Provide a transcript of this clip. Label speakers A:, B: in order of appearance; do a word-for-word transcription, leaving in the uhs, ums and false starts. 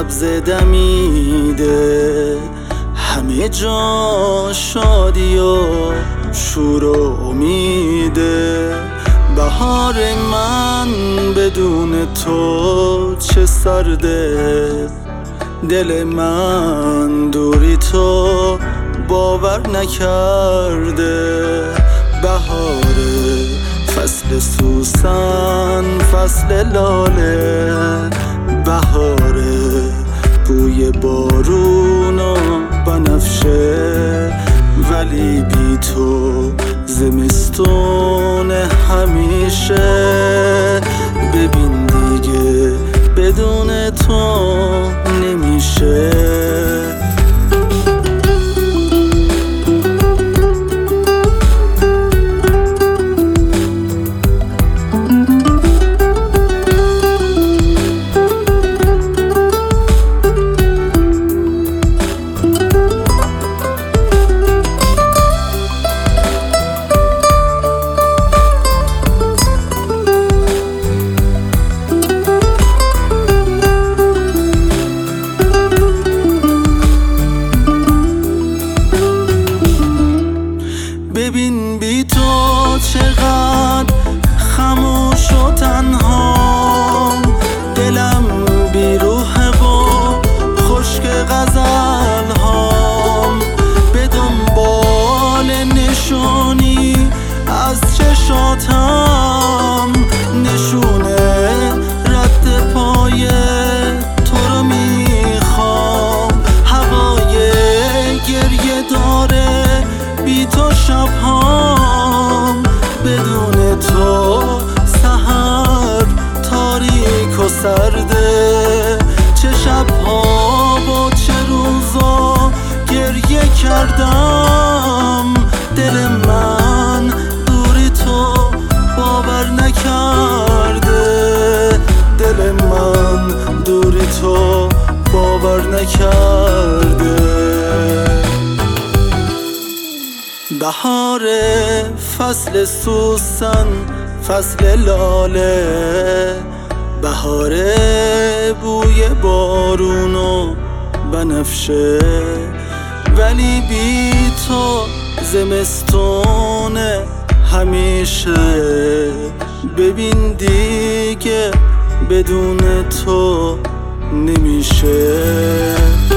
A: سبز دمیده، همه جا شادی و شور و امیده. بهار من بدون تو چه سرده، دل من دوری تو باور نکرده. بهار فصل سوسن، فصل لاله، بهار بوی بارون و بنفشه. ولی بی تو زمستون همیشه. ببین دیگه بدون تو نمیشه. ببین بی تو چقدر خموش و تنها، دلم بی روحه و خشک غزل هام. به دنبال نشونی از چشاتم، نشونه رد پای تو رو میخوام. هوای گریه داره بی تو شبهام، بدون تو سحر تاریک و سرده. چه شبها و چه روزا گریه کردم، دل من دوری تو باور نکرده. دل من دوری تو باور نکرده. بهار فصل سوسن، فصل لاله، بهار بوی بارون و بنفشه. ولی بی تو زمستون همیشه. ببین دیگه بدون تو نمیشه.